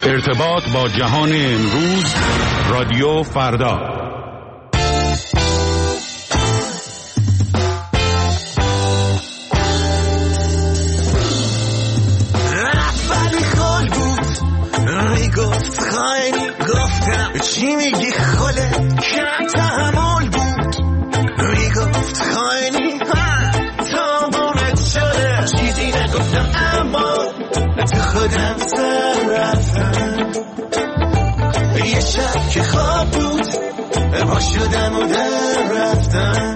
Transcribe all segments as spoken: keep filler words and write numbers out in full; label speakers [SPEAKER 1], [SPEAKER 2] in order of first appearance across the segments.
[SPEAKER 1] ارتباط با جهان امروز، رادیو فردا.
[SPEAKER 2] رفتی خال بود میگفت خیلی گفتم چی میگی خاله کم تحمل بود میگفت خیلی تا بونت شده چیزی نگفتم اما تو خودم سر رفتم یه شب که خواب بود با شدم و در رفتم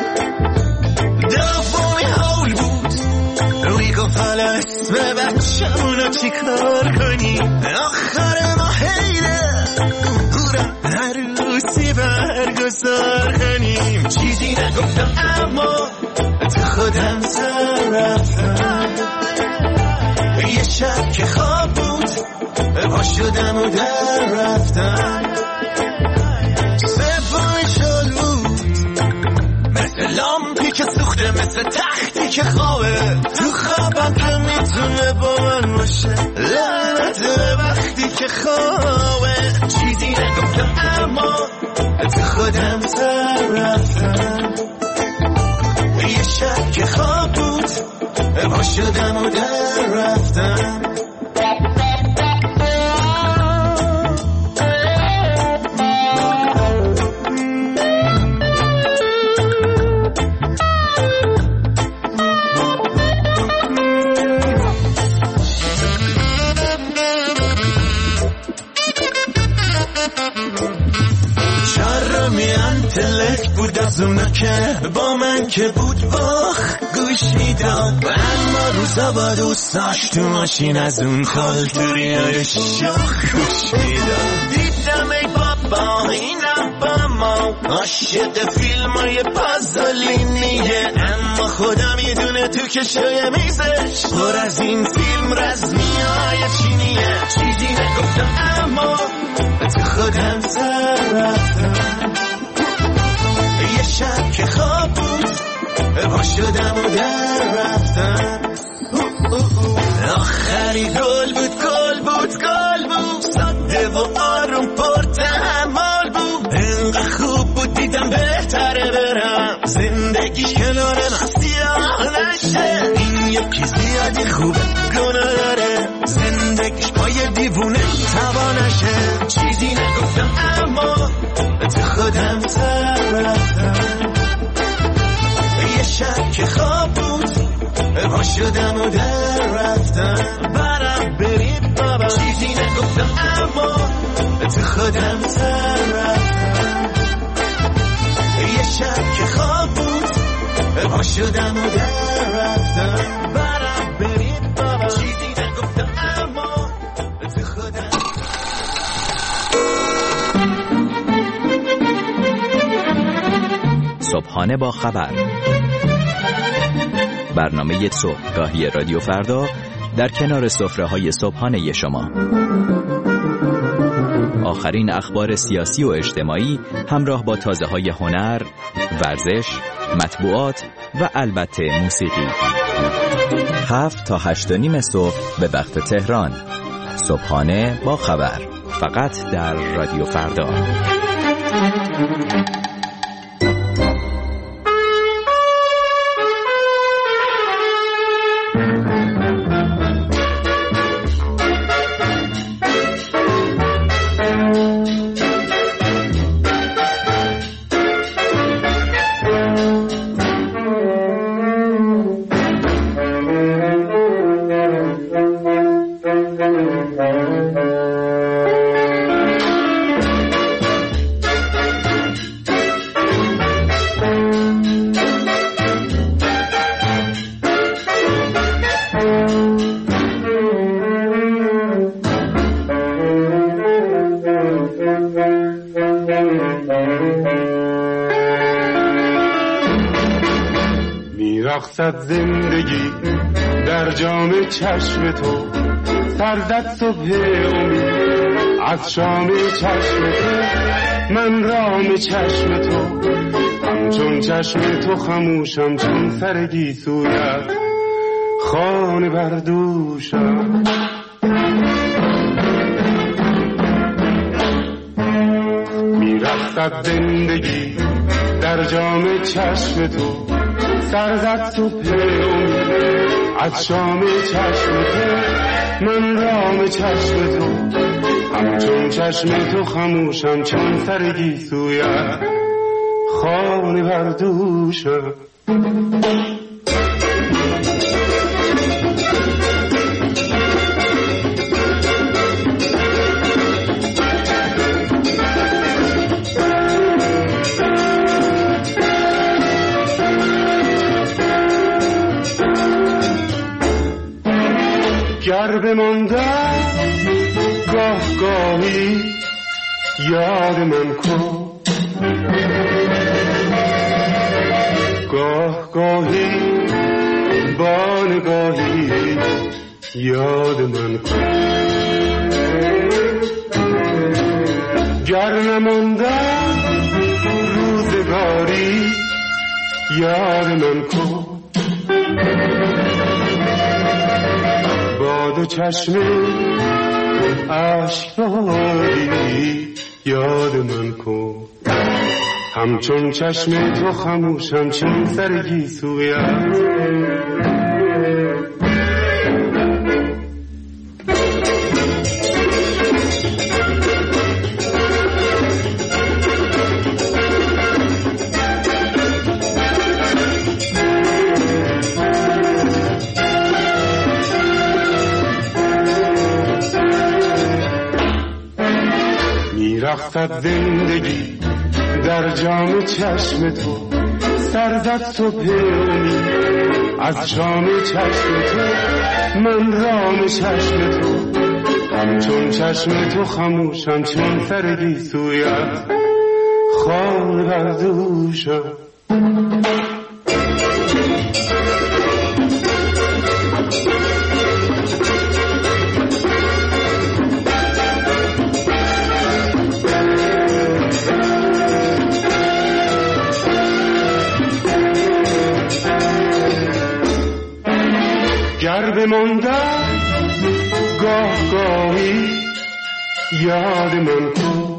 [SPEAKER 2] دومی حول بود روی گفت حالا اسم بچه‌مونو چی کار کنی آخر ما حیله هورم عروسی برگزار کنیم چیزی نگفتم اما تو خودم سر رفتم یه شب که خواب بود با شدم و در رفتم سومی شل بود مثل لامپی که سوخته مثل تختی که خوابه تو خوابم که میتونه با من باشه لعنت وقتی که خوابه چیزی نگفتم اما تو خودم سر رفتم یه شب که خواب بود با شدم و در رفتم تلک بود از اونا که با من که بود باخ گوش میداد اما روزا با دوستاش تو ماشین از اون خالتوری های شاخ گوش میداد دیدم ای بابا اینم با ما عاشق فیلم های پازولینیه اما خدا میدونه تو کشوی میزش پر از این فیلم رزمی های چینیه چیزی نگفتم اما تو خودم سر رفتم یه شب که خواب بود با شدم و در رفتم آخری گل بود گل بود گل بود ساده و آروم پر تحمل بود اینقدر خوب بود دیدم بهتره برم زندگیش کنار من سیاه نشه این یکی زیادی خوبه گناه داره زندگیش پای دیوونه توانشه چیزی نگفتم اما تو خودم سر رفتم یه شب که خواب بود با شدم و در رفتم برم برید بابا چیزی نگفتم اما تو خودم سر رفتم یه شب که خواب بود با شدم و در رفتم برم برید بابا چیزی نگفتم اما تو خودم
[SPEAKER 3] صبحانه با خبر، برنامه صبحگاهی رادیو فردا در کنار سفره‌های صبحانه شما. آخرین اخبار سیاسی و اجتماعی همراه با تازه‌های هنر، ورزش، مطبوعات و البته موسیقی. هفت تا هشت و نیم صبح به وقت تهران. صبحانه با خبر، فقط در رادیو فردا.
[SPEAKER 4] میرقصد زندگی در جام چشم تو، سرزد صبح امید از شام چشم تو. من رام چشم تو، همچون چشم تو خموشم، چون سر گیسویت خانه بردوشم. میرقصد زندگی در جام چشم تو، سر زد صبح امید از شام چشم تو، من رام چشم تو، همچون چشم تو خموشم چون سر گیسویت خانه بردوشم. گر بماندم گاه گاهی یاد من کن، گاه گاهی با نگاهی یاد من کن. گر نماندم روزگاری یاد من کن، با دو چشم عشق باری یاد من کن، همچون چشم تو خموشم چون سر گیسویت. میرقصد زندگی در جام چشم تو، سر زد صبح امید از شام چشم تو، من رام چشم تو، همچون چشم تو خموشم چون سر گیسویت خانه بردوشم. گر بماندم گاه گاهی یاد من کن،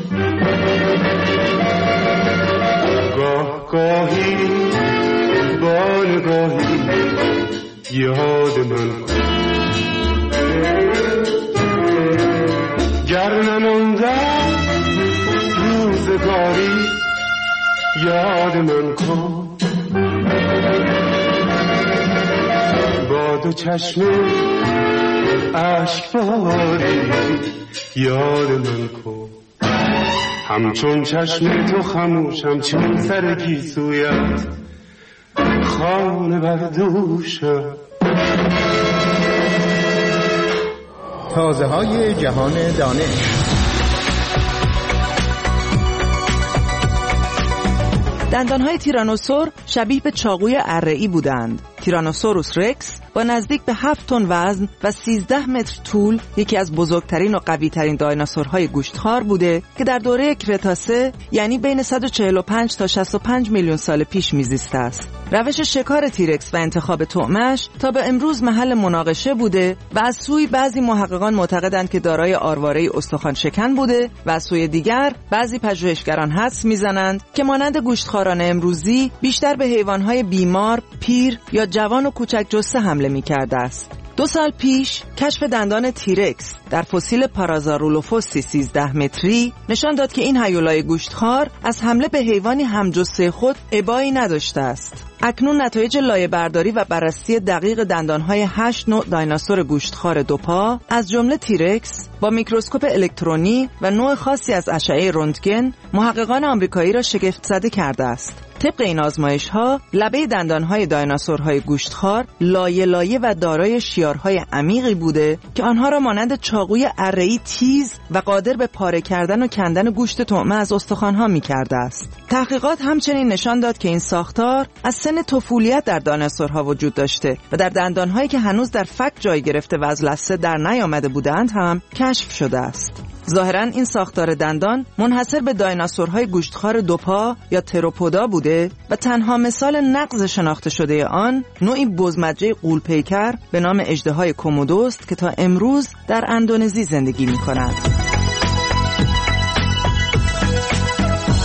[SPEAKER 4] گاه گاهی با نگاهی یاد من کن. گر نماندم روزگاری یاد من کن، با دو چشم عشق باری یاد من کن، همچون چشم تو خموشم چون سر گیسویت خانه بردوشم.
[SPEAKER 5] تازه های جهان دانش.
[SPEAKER 6] دندانهای تیرانوسور شبیه به چاقوی اره‌ای بودند. تیرانوسوروس رکس با نزدیک به هفت تن وزن و سیزده متر طول یکی از بزرگترین و قوی‌ترین دایناسورهای گوشتخوار بوده که در دوره کرتاسه یعنی بین صد و چهل و پنج تا شصت و پنج میلیون سال پیش میزیسته است. روش شکار تیرکس و انتخاب طعمش تا به امروز محل مناقشه بوده و از سوی بعضی محققان معتقدند که دارای آرواره‌ای استخوان شکن بوده و از سوی دیگر بعضی پژوهشگران حدس میزنند که مانند گوشتخواران امروزی بیشتر به حیوانات بیمار، پیر یا جوان و کوچک جثه حمله می‌کرده است. دو سال پیش کشف دندان تیرکس در فسیل پارازارولوفوسی سیزده متری نشان داد که این هیولای گوشتخوار از حمله به حیوانی همجثه خود ابایی نداشته است. اکنون نتایج لایه‌برداری و بررسی دقیق دندانهای هشت نوع دایناسور گوشتخوار دوپا از جمله تیرکس با میکروسکوپ الکترونی و نوع خاصی از اشعه رنتگن محققان آمریکایی را شگفت زده کرده است. طبق این آزمایش‌ها لبه دندانهای دایناسورهای گوشتخوار لایه لایه و دارای شیارهای عمیقی بوده که آنها را مانند چاقوی اره‌ای تیز و قادر به پاره کردن و کندن گوشت طعمه از استخوان‌ها می‌کرده است. تحقیقات همچنین نشان داد که این ساختار از سن طفولیت در دایناسورها وجود داشته و در دندانهایی که هنوز در فک جای گرفته و از لثه در نیامده بودند هم کشف شده است. ظاهراً این ساختار دندان منحصر به دایناسورهای گوشتخوار دوپا یا تروپودا بوده و تنها مثال نقض شناخته شده آن نوعی بزمجه غول‌پیکر به نام اژدهای کومودو است که تا امروز در اندونزی زندگی می‌کند.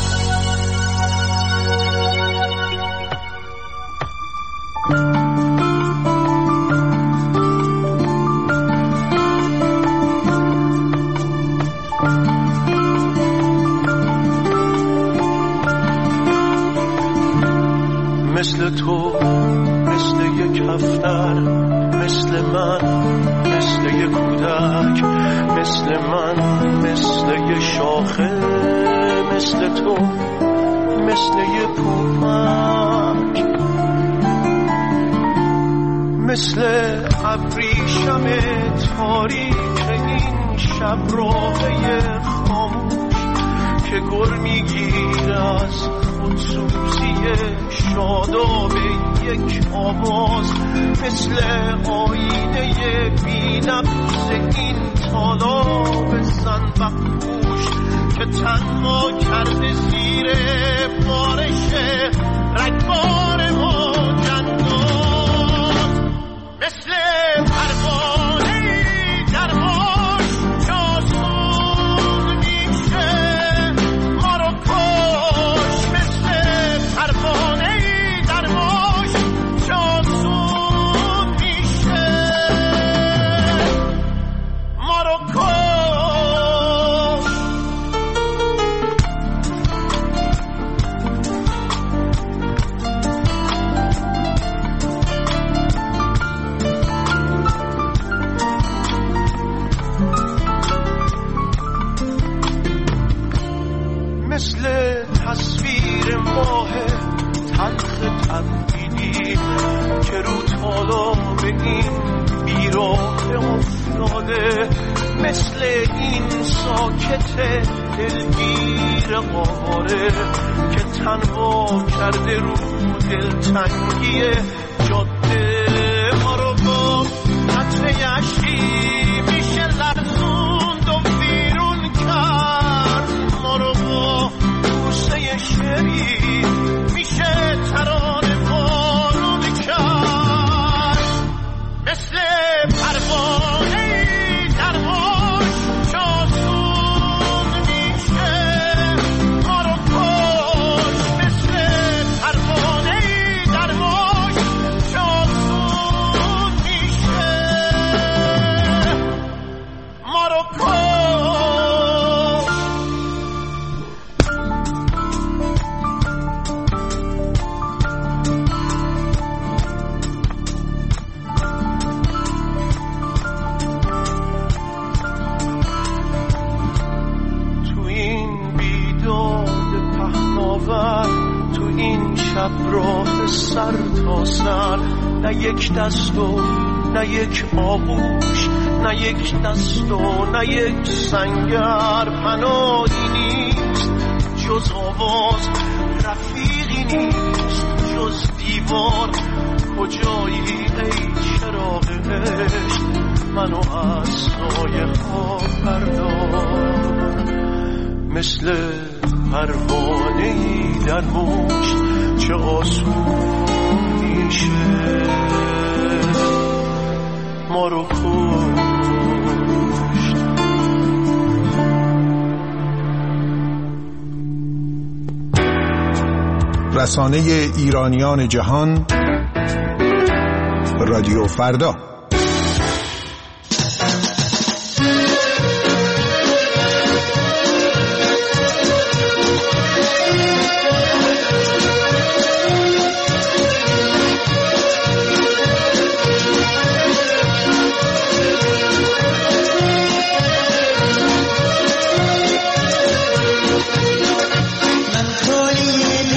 [SPEAKER 2] مثل تو، مثل یک هفتر، مثل من، مثل یک کودک، مثل من، مثل یک شاخه، مثل تو، مثل یک پوپک، مثل ابریشم تاریک این شب راهی خاموش که گر میگیر از خودسوزی شاداب یک آواز، مثل آینه بی‌نفس این تالاب زنبقپوش که تنها کرده زیر بارش رگبار موجندات، مثل پروانه‌ای در باش جاسون میشه ما رو کش، مثل پروانه‌ای در باش جاسون میشه ما رو کش. مثل تصویر ماه تلخ تبدیلی که رو تالاب این بیراه افتاده، مثل این ساکت دلگیر قاره که تنها کرده رو دلتنگی جاده، ما رو با قطره اشکی میشه لرزوند و بیرون کرد، ما رو با بوسه شری میشه ترانه بارون کرد، مثل پروانه‌ای در باش جاسون میشه ما رو کش، مثل پروانه‌ای در باش جاسون میشه ما رو کش. تو این بیداد پهناور، تو این شب راه سر تا سر، نه یک دست و نه یک آغوش، نه یک دست و نه یک سنگر، پناهی نیست جز آواز، رفیقی نیست جز دیوار، کجایی ای چراغ عشق منو از سایه ها بردار، مثل پروانه‌ای در موج چه آسون میشه ما رو کشت.
[SPEAKER 5] رسانه ایرانیان جهان، رادیو فردا.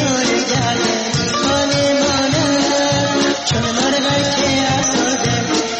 [SPEAKER 7] چون مرغ که از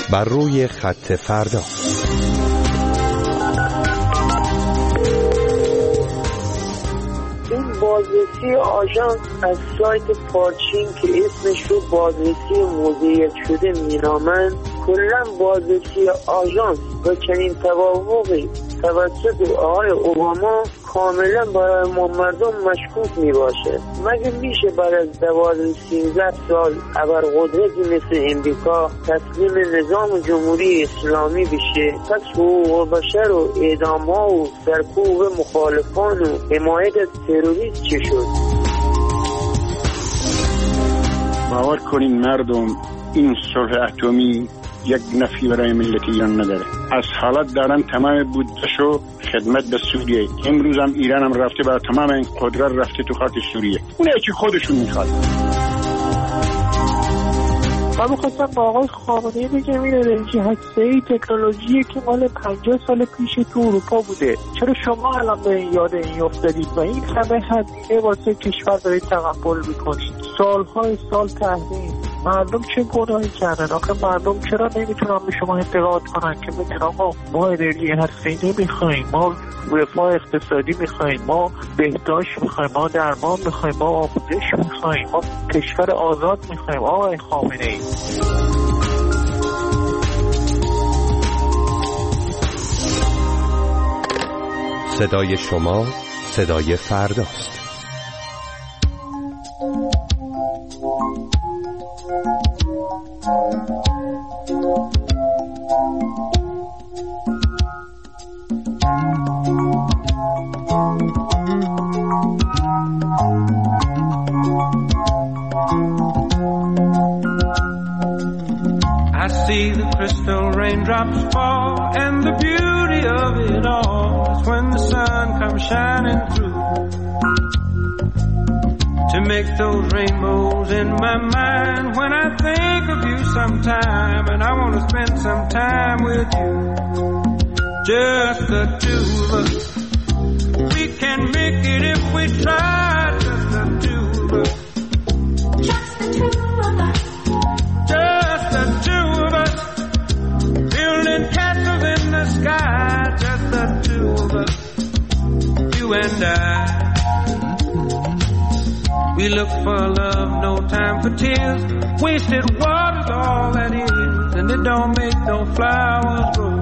[SPEAKER 7] بر روی خط فردا.
[SPEAKER 8] این بازرسی آژانس از سایت پارچین که اسمش رو بازرسی مدیریت شده مینامند، کلا بازرسی آژانس و چنین توافقی توسط آقای اوباما کاملا برای ما مردم مشکوک می باشه. مگه میشه بعد از دوازده سیزده سال ابرقدرتی مثل امریکا تسلیم نظام جمهوری اسلامی بشه؟ پس حقوق بشر و اعدام ها و سرکوب مخالفان و حمایت از تروریست چه شد؟
[SPEAKER 9] باور کنین مردم، این صلح اتمی یک نفی برای ملت ایران نداره. از حالت دارن تمام بودجه‌شو خدمت به سوریه. امروز هم ایران هم رفته برای تمام این قدرت رفته تو خاک سوریه، اونه که خودشون میخواد.
[SPEAKER 10] من میخواستم با آقای خامنه‌ای بگم این انرژی هسته‌ای تکنولوژیه که مال پنجاه سال پیش تو اروپا بوده. چرا شما الان به این یاد این افتادید و این همه هزینه واسه کشور دارید تقبل میکنید؟ سالهای سال تحریم. مردم چه گناهی کردن؟ آخه مردم چرا نمیتونن به شما اعتقاد کنن که بگن آقا ما انرژی هسته‌ای نمیخوایم، ما رفاه اقتصادی میخوایم، ما بهداشت میخوایم، ما درمان میخوایم، ما آموزش میخوایم، ما کشور آزاد میخوایم. آقای خامنه‌ای،
[SPEAKER 7] صدای شما صدای فرداست.
[SPEAKER 11] See the crystal raindrops fall, and the beauty of it all is when the sun comes shining through to make those rainbows in my mind. When I think of you sometime, and I want to spend some time with you, just the two of us. We can make it if we try, just the two of us. Just the two of us. Just the two of us, building castles in the sky. Just the two of us, you and I. We look for love, no time for tears. Wasted water's all that is, and it don't make no flowers grow.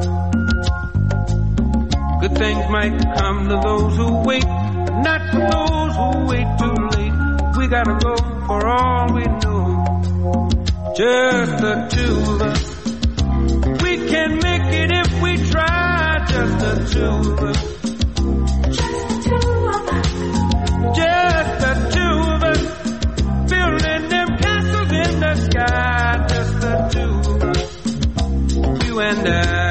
[SPEAKER 11] Good things might come to those who wait, but not for those who wait too late. We gotta go for all we know. Just the two of us. We can make it if we try. Just the two of us. Just the two of us. Just the two of us. Building them castles in the sky. Just the two of us. You and I.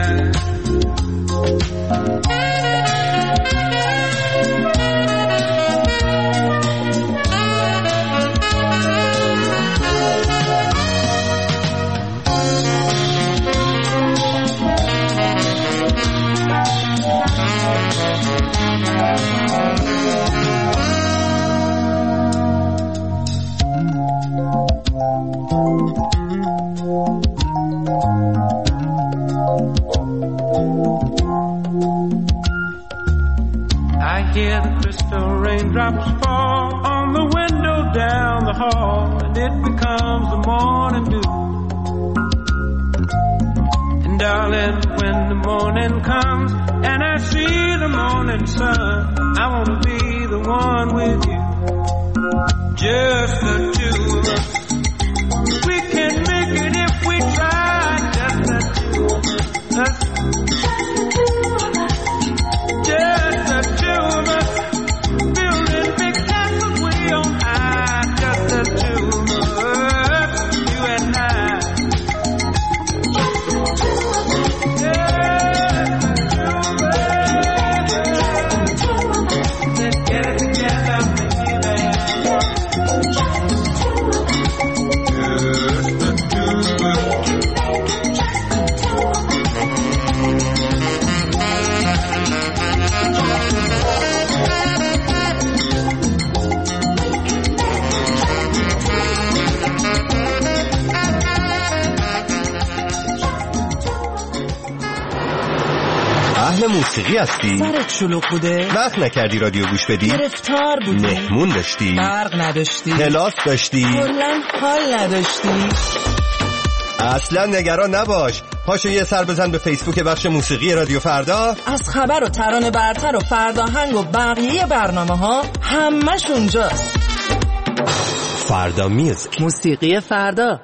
[SPEAKER 11] Hear the crystal raindrops fall on the window down the hall, and it becomes the morning dew. And darling, when the morning comes and I see the morning sun, I want to be the one with you. Just the two of us. We can make it if we try. Just the two of us. Just the two of us. Building big castles way on high. Just the two of us. You and I. Just the two of us. Let's get it together, baby. Just the two of us.
[SPEAKER 7] اهل موسیقی هستی؟
[SPEAKER 6] سرت شلوغ بوده؟
[SPEAKER 7] وقت نکردی رادیو گوش بدی؟
[SPEAKER 6] گرفتار بودی؟
[SPEAKER 7] مهمون داشتی؟
[SPEAKER 6] برق نداشتی؟
[SPEAKER 7] کلاس داشتی؟
[SPEAKER 6] کلاً حال نداشتی؟
[SPEAKER 7] اصلا نگران نباش، پاشو یه سر بزن به فیسبوک بخش موسیقی رادیو فردا.
[SPEAKER 6] از خبر و ترانه برتر و فرداهنگ و بقیه برنامه ها همش اونجاست.
[SPEAKER 7] فردا میوزیک،
[SPEAKER 6] موسیقی فردا.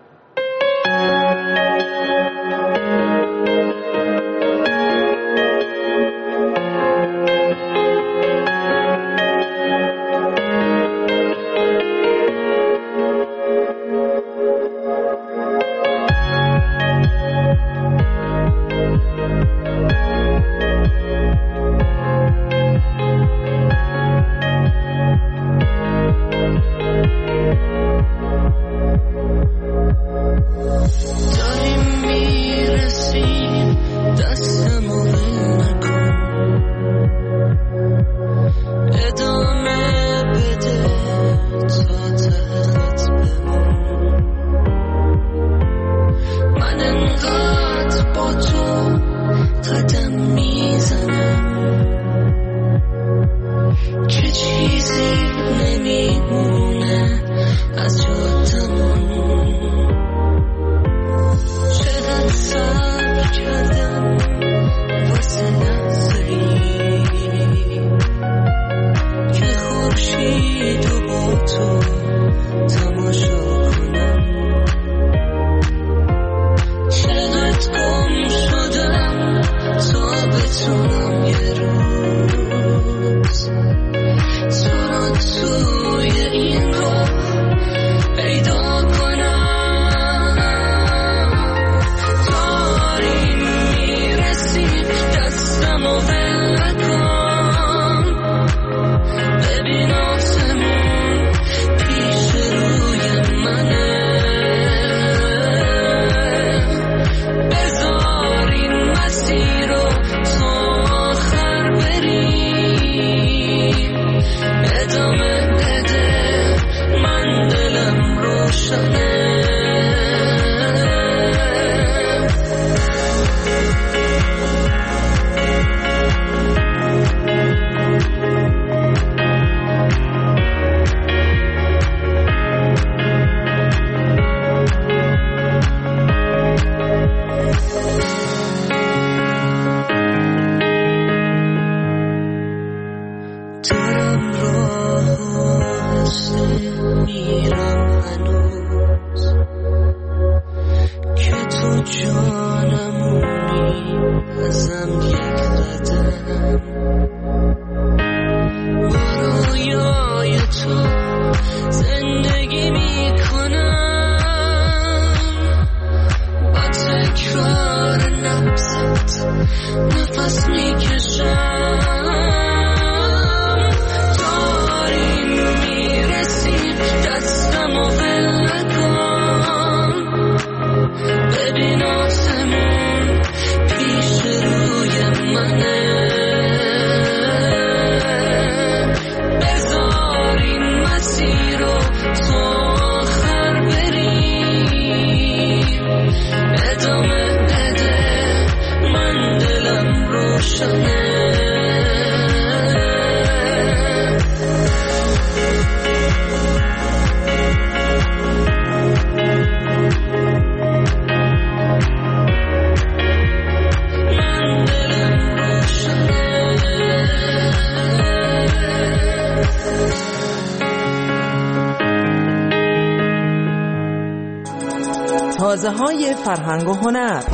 [SPEAKER 6] تازه های فرهنگ و هنر.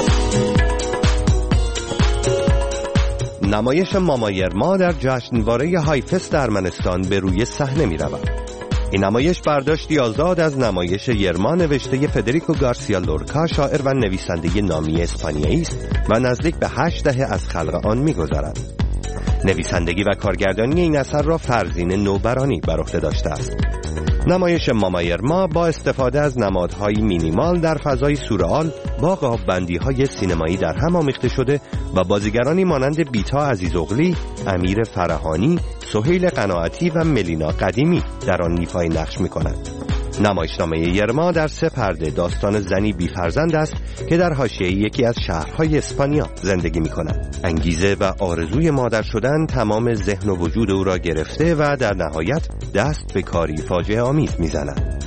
[SPEAKER 7] نمایش مامایرما در جشنواره هایفست ارمنستان به روی صحنه می رود. این نمایش برداشتی آزاد از نمایش یرما نوشته فدریکو گارسیا لورکا، شاعر و نویسنده نامی اسپانیایی است و نزدیک به هشت دهه از خلق آن می گذرد. نویسندگی و کارگردانی این اثر را فرزین نوبرانی بر عهده داشته است. نمایش مامایرما با استفاده از نمادهای مینیمال در فضای سورئال با قاب‌بندی‌های سینمایی در هم آمیخته شده و بازیگرانی مانند بیتا عزیزاغلی، امیر فرهانی، سهیل قناعتی و ملینا قدیمی در آن ایفای نقش می‌کنند. نمایشنامه یرما در سه پرده داستان زنی بی‌فرزند است که در حاشیه یکی از شهرهای اسپانیا زندگی می‌کند. انگیزه و آرزوی مادر شدن تمام ذهن و وجود او را گرفته و در نهایت دست به کاری فاجعه آمیز می‌زند.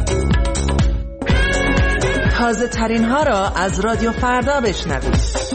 [SPEAKER 6] تازه ترین ها را از رادیو فردا بشنوید.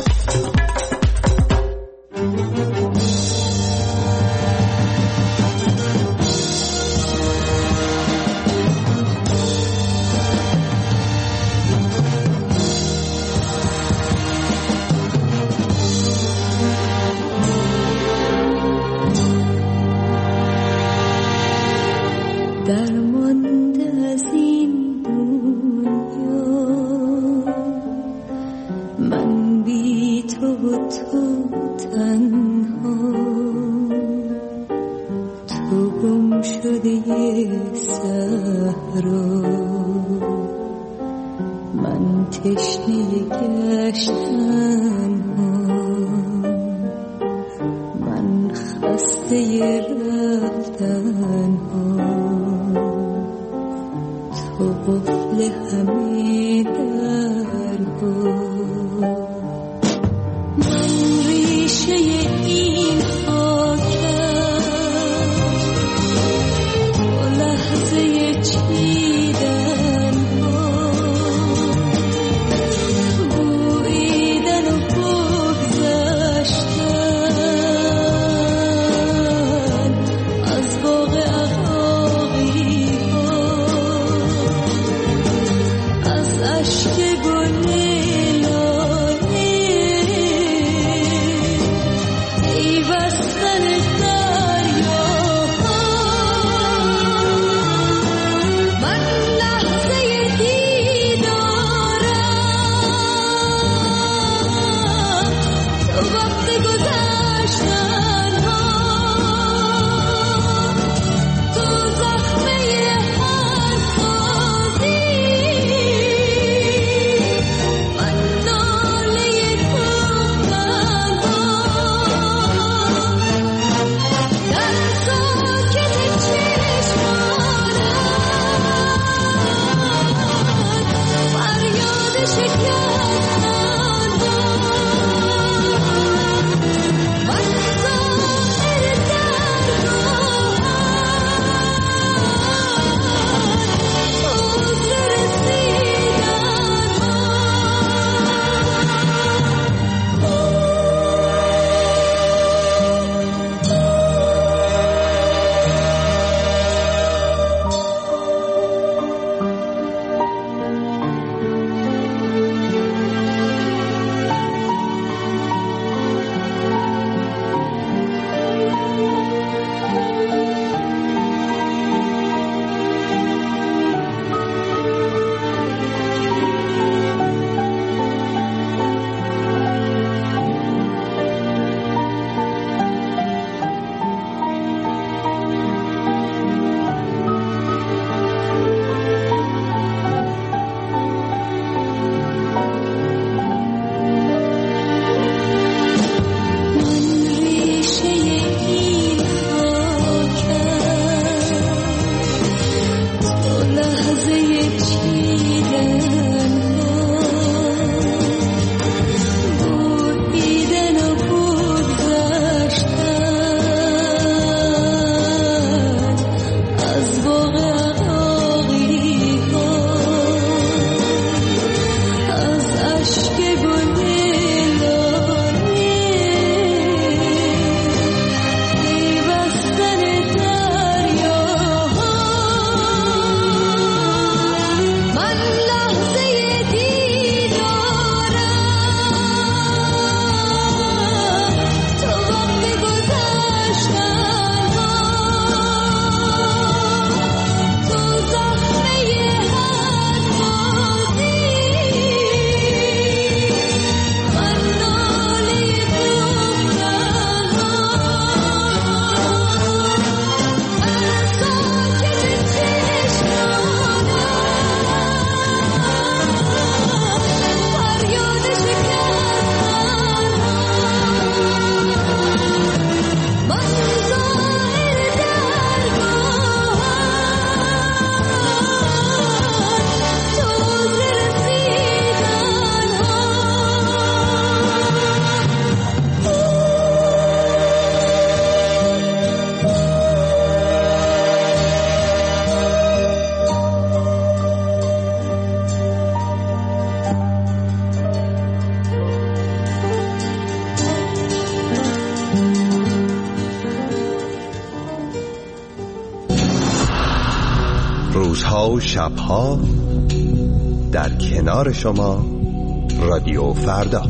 [SPEAKER 7] روزها و شبها در کنار شما رادیو فردا.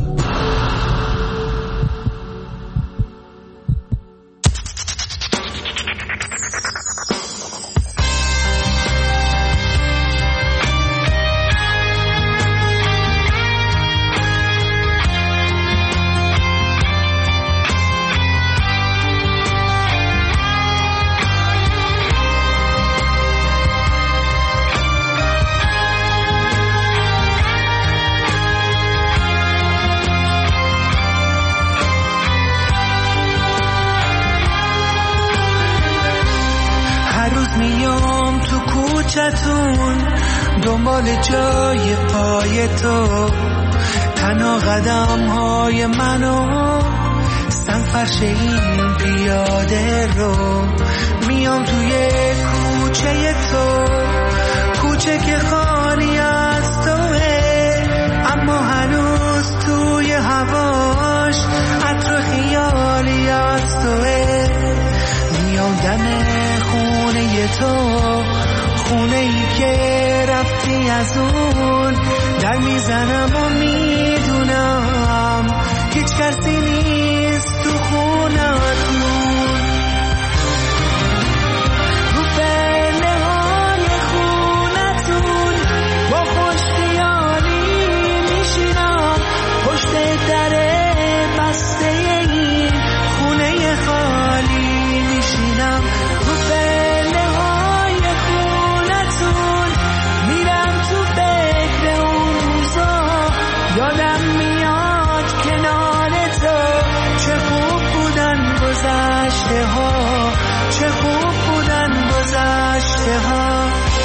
[SPEAKER 12] دنبال جای پای تو، تنها قدم های منو سنگ فرش این پیاده رو. میام توی کوچه تو، کوچه که خالی از توه، اما هنوز توی هواش عطر خیالی از توه. میام دم خونه تو، خونه ای که رفتی از اون، در میزنم و میدونم هیچ کسی نیست تو خونتون. رو پله های خونتون با خوش خیالی میشینم، پشت در بسته این خونه خالی میشینم. رو پله های خونتون میرم تو فکر اون روزا، یادم میاد کنار تو چه خوب بودن گذشته ها، چه خوب بودن گذشته ها.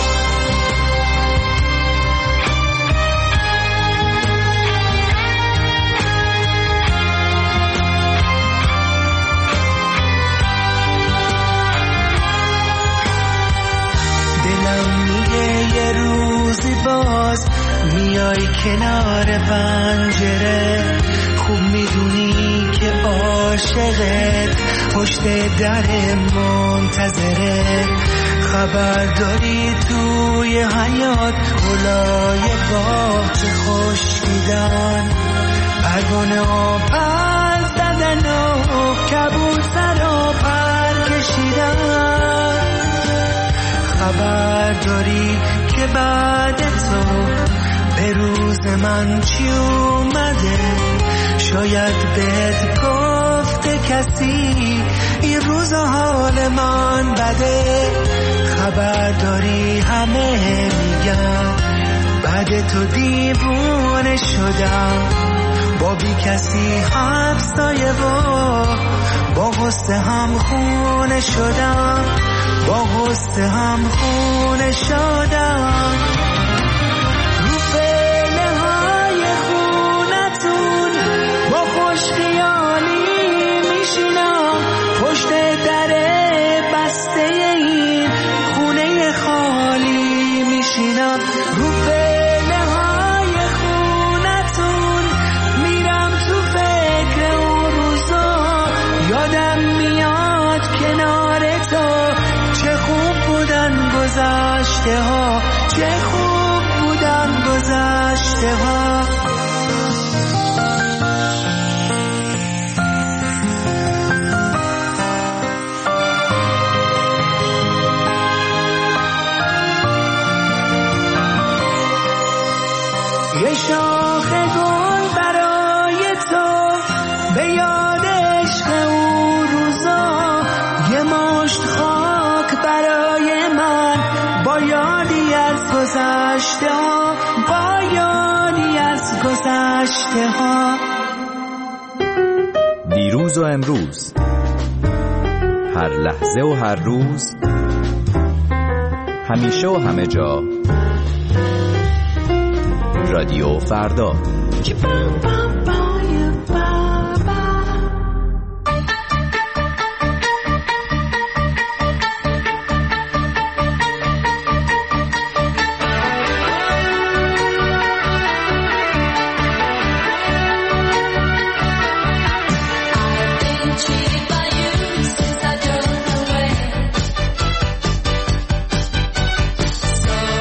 [SPEAKER 12] یه روزی باز میای کنار پنجره، خوب میدونی که عاشقت پشت در منتظره. خبر داری توی حیات گلای باغ چه خوش دیدن، پروانه ها پر زدن و کبوتر ها پر کشیدن. خبر داری که بعد تو به روز من چی اومده، شاید بهت گفته کسی این روز حال من بده. خبر داری همه میگن بعد تو دیوونه شدم، با بی کسی همسایه و با غصه هم خونه شدم، با غصه هم خونه شدم. رو پله های خونتون با خوش خیالی میشینم، پشت در بسته این خونه خالی میشینم. رو پله های خونتون میرم تو فکر اون روزا، یادم میاد کنار تو چه خوب بودن گذشته ها، چه خوب بودن گذشته ها. یه شاخ گل برای تو به یاد عشق اون روزا، یه مشت خاک برای من با یادی از گذشته ها، با یادی از گذشته ها.
[SPEAKER 3] دیروز و امروز، هر لحظه و هر روز، همیشه و همه جا، رادیو فردا.
[SPEAKER 13] So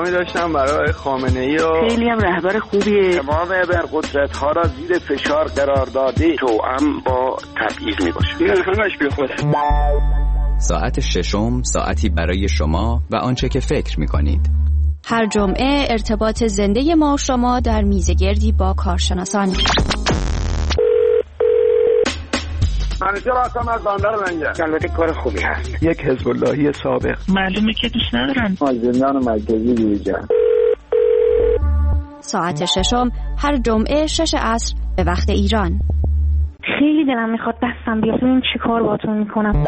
[SPEAKER 13] احترامی داشتم برای خامنه‌ای و
[SPEAKER 14] خیلی هم رهبر خوبیه. تمام ابرقدرت ها را زیر فشار قرار داده توأم با تبعیض میباشه. این همش بی خوده.
[SPEAKER 3] ساعت ششم ساعتی برای شما و آنچه که فکر می‌کنید.
[SPEAKER 15] هر جمعه ارتباط زنده ما و شما در میزگردی با کارشناسان.
[SPEAKER 14] منیجر آسام از باندر منجه. البته کار خوبی هست.
[SPEAKER 10] یک حزب اللهی سابق.
[SPEAKER 14] معلومه که دوست ندارن.
[SPEAKER 10] از زندان مرکزی بیرون.
[SPEAKER 15] ساعت ششم هر جمعه شش عصر به وقت ایران.
[SPEAKER 16] خیلی دلم میخواد دستم بیاد ببینم چی کار باتون میکنم.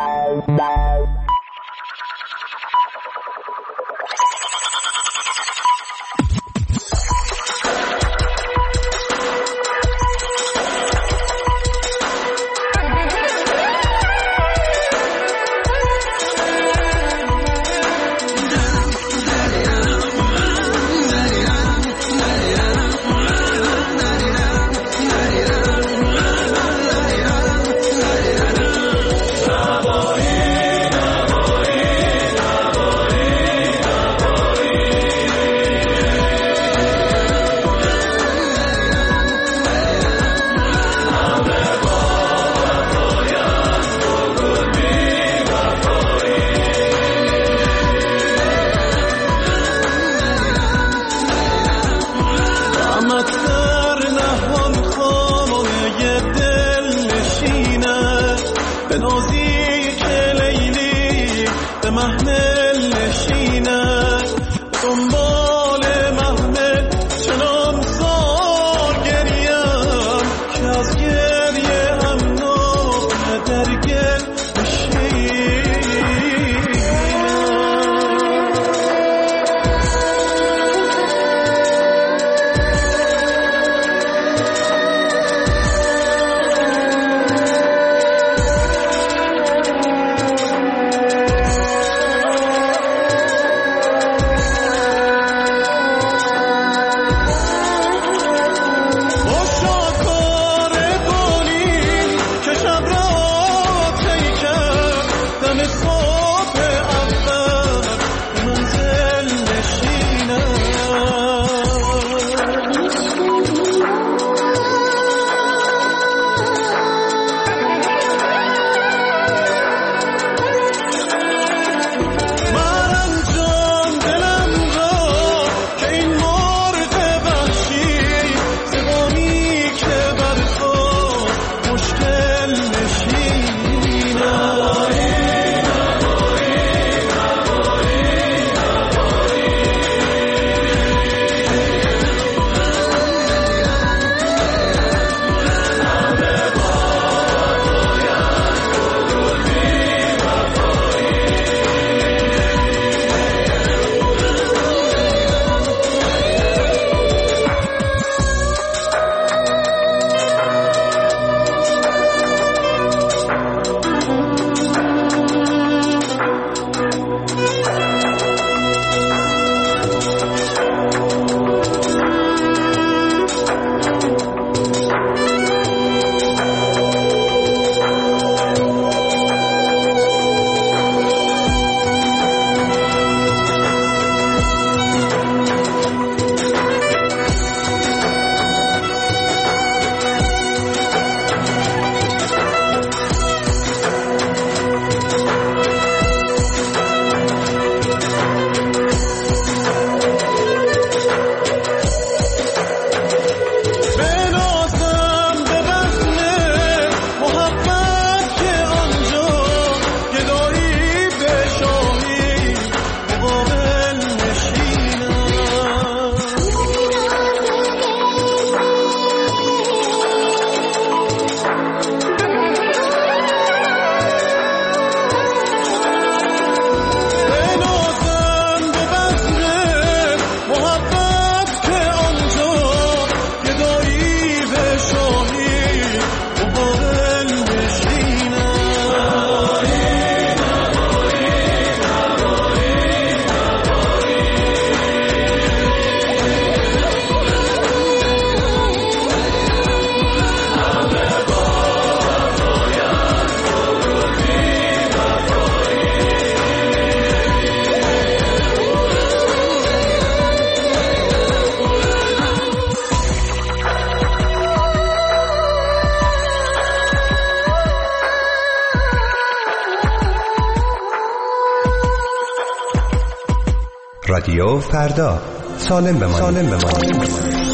[SPEAKER 7] رادیو فردا، سالم بمانید. سالم بمانید.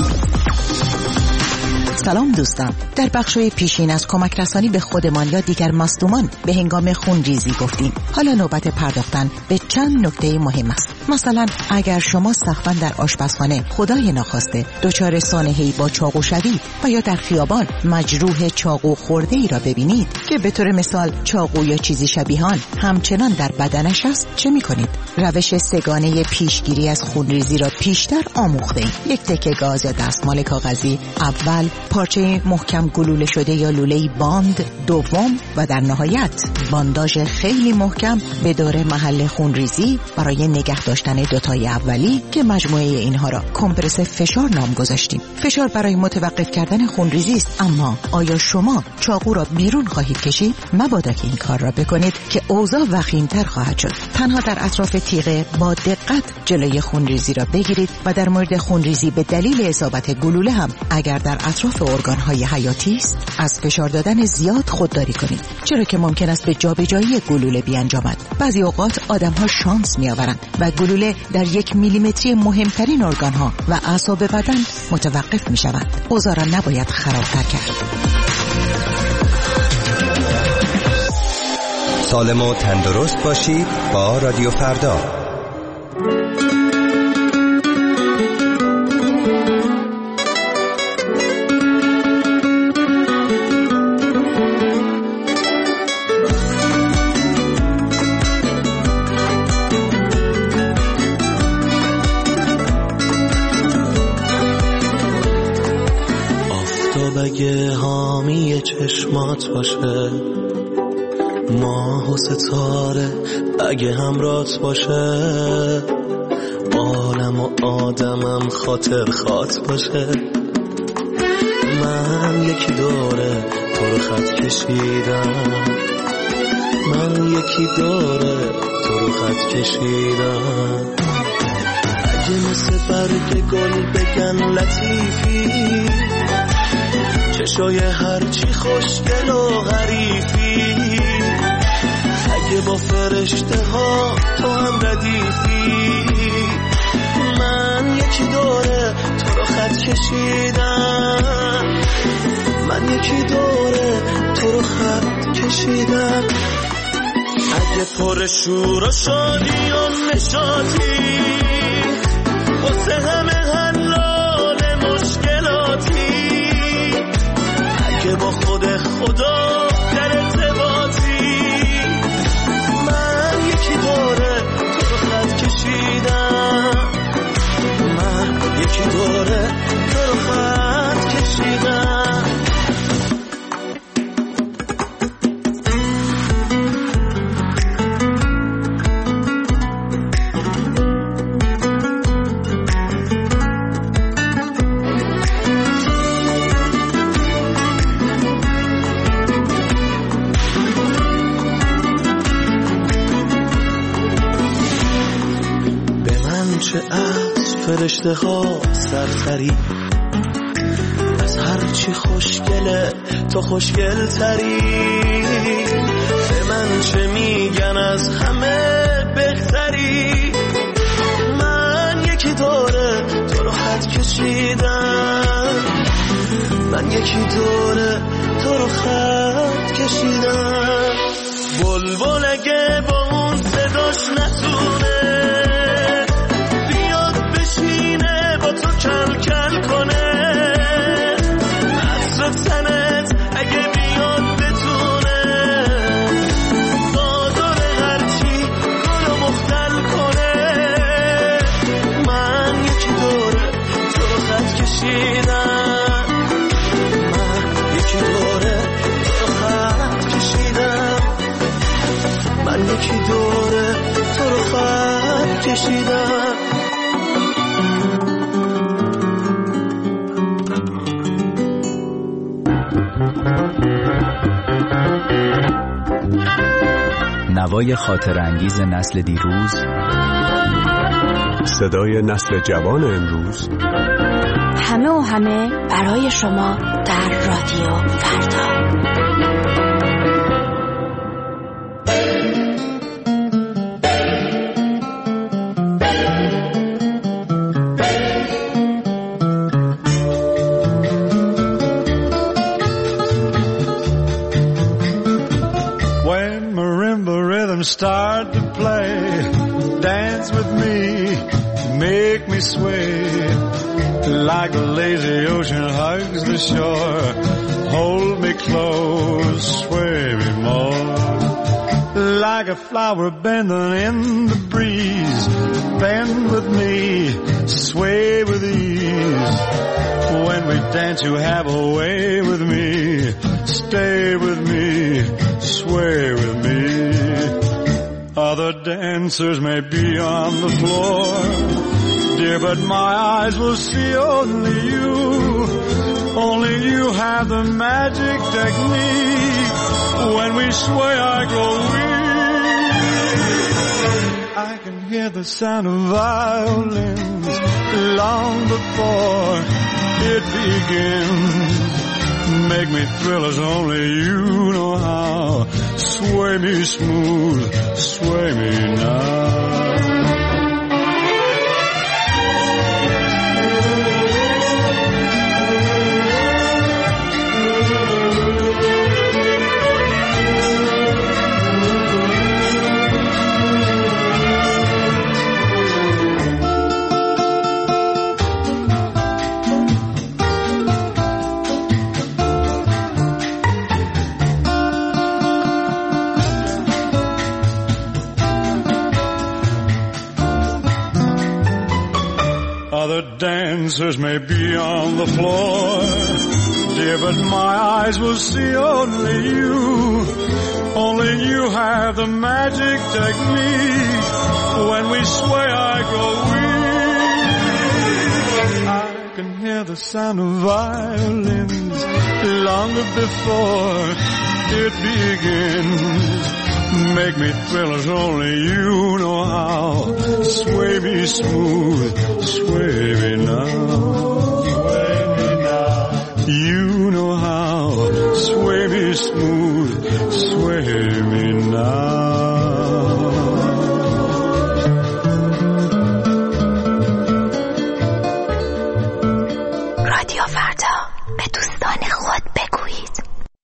[SPEAKER 17] سلام دوستان، در بخش‌های پیشین از کمک رسانی به خودمان یا دیگر مصدومان به هنگام خونریزی گفتیم. حالا نوبت پرداختن به چند نکته مهم است. مثلا اگر شما سخفاً در آشپزخانه خدای ناخواسته دچار سانحه‌ای با چاقو شوید و یا در خیابان مجروح چاقو خورده‌ای را ببینید که به طور مثال چاقو یا چیزی شبیه آن همچنان در بدنش است، چه می‌کنید؟ روش سگانه پیشگیری از خونریزی را پیشتر آموخته‌اید. یک تکه گاز یا دستمال کاغذی، اول پارچه محکم گلوله شده یا لوله‌ای باند، دوم و در نهایت بانداژ خیلی محکم به دور محل خونریزی برای نگه داشتن دوتای اولی که مجموعه اینها را کمپرس فشار نام گذاشتیم. فشار برای متوقف کردن خونریزی است، اما آیا شما چاقو را بیرون خواهید کشید؟ مبادا که این کار را بکنید که اوضاع وخیم‌تر خواهد شد. تنها در اطراف تیغه با دقت جلوی خونریزی را بگیرید و در مورد خونریزی به دلیل اصابت گلوله هم اگر در اطراف ارگان‌های حیاتی است از فشار دادن زیاد خودداری کنید، چرا که ممکن است به جابجایی گلوله بیانجامد. بعضی اوقات آدم‌ها شانس می‌آورند و گلوله در یک میلیمتری مهمترین ارگان‌ها و اعصاب بدن متوقف می‌شوند. اوضاع را نباید خرابتر کرد.
[SPEAKER 7] سالم و تندرست باشید با رادیو فردا.
[SPEAKER 2] اگه حامی چشمات باشه، ماه و ستاره اگه همرات باشه، عالم و آدمم خاطر خات باشه، من یکی دوره تو رو خط کشیدم، من یکی دوره تو رو خط کشیدم. اگه مثل برگ گل بگن لطیفی، چشای هرچی خوشگل و حریفی، اگه با فرشته ها تو هم ردیفی، من یکی دوره تو رو خط کشیدم، من یکی دوره تو رو خط کشیدم. اگه پر شور و شادی و نشاطی واسه همه حلال مشکلاتی، که با خود خدا در ارتباطی، من یکی دوره تو رو خط کشیدم، من یکی دوره تو رو خط کشیدم. فرشته ها سرسری، از هرچی خوشگله تو خوشگل تری، به من چه میگن از همه بهتری، من یکی دوره تو رو خط کشیدم، من یکی دوره تو رو خط کشیدم. بلبل اگه با اون صداش نتونه کل کل کنه، عطر تنت اگه بیاد بتونه بادار هرچی گل و مختل کنه، من یکی دوره تو رو خط کشیدم، من یکی دوره تو رو خط کشیدم، من یکی دوره تو رو خط کشیدم.
[SPEAKER 3] نوای خاطر انگیز نسل دیروز،
[SPEAKER 1] صدای نسل جوان امروز،
[SPEAKER 15] همه و همه برای شما در رادیو فردا.
[SPEAKER 18] dance with me, make me sway, like the lazy ocean hugs the shore. Hold me close, sway me more, like a flower bending in the breeze. Bend with me, sway with ease. When we dance you have a way with me. Stay with me, sway with me. Other dancers may be on the floor, dear, but my eyes will see only you. Only you have the magic technique. When we sway I grow weak. I can hear the sound of violins long before it begins. Make me thrill as only you know how. Sway me smooth, sway me now. Other dancers may be on the floor, dear, but my eyes will see only you. Only you have the magic technique. When we sway I grow weak. I can hear the sound of violins long before it begins. Make me thrill as only you know how. Sway me smooth, sway me now. Sway me now. You know how. Sway me smooth, sway me now.
[SPEAKER 19] رادیو فردا، به دوستان خود بگویید.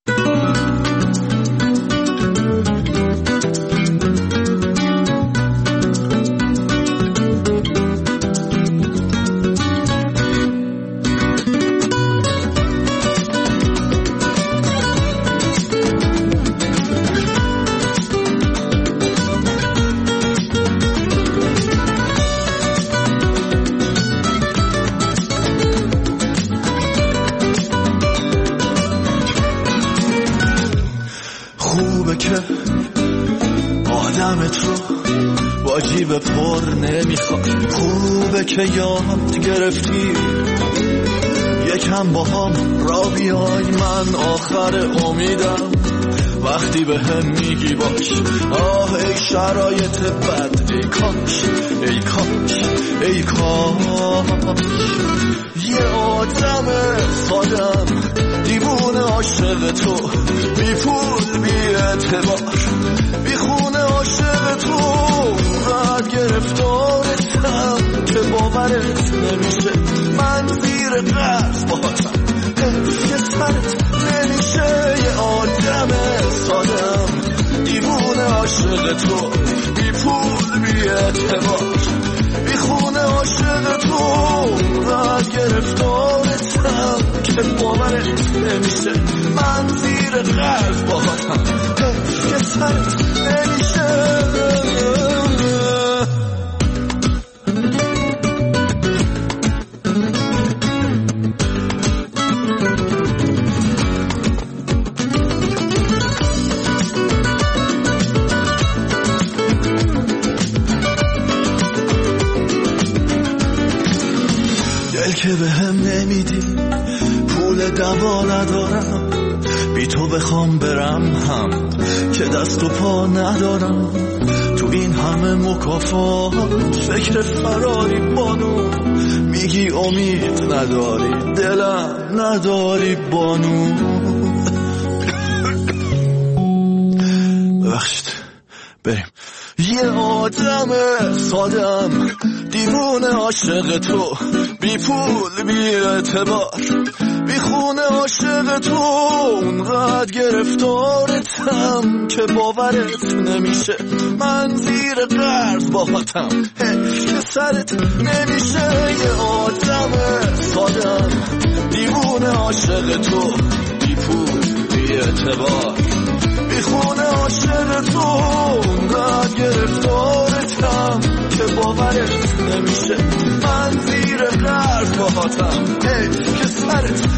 [SPEAKER 20] جیب پر نمیخواد. خوبه که یاد گرفتی یکم با هم را بیای. من آخر امیدم وقتی به هم میگی باش. آه ای شرایط بد، ای کاش ای کاش ای کاش یه آدم سادم دیوونه عاشق تو، بی پول بی اعتبار بی خونه عاشق تو. راحت گرفتارتم که باورت نمیشه. من زیر قرض باهاتم که سرت نمیشه. یه آدم سادم دیوونه عاشق تو، بی پول بی اعتبار بی خونه عاشق تو. راحت گرفتارتم که باورت نمیشه. من زیر قرض باهاتم که سرت نمیشه. که به هم نمیدی پول دوا ندارم. بی تو بخوام برم هم که دست و پا ندارم. تو این همه مکافات فکر فراری بانو. میگی امید نداری دلم نداری بانو. ببخشید بریم. یه آدم سادم دیوونه عاشق تو، بی پول بی اعتبار بی خونه دیوونه عاشق تو اونقدر گرفتارتم که باورت نمیشه من زیر قرض باهاتم حیف که سرت نمیشه یه آدم سادم دیوونه عاشق تو بی پول بی اعتبار بی خونه عاشق تو اونقدر گرفتارتم که باورت نمیشه من زیر قرض باهاتم حیف که سرت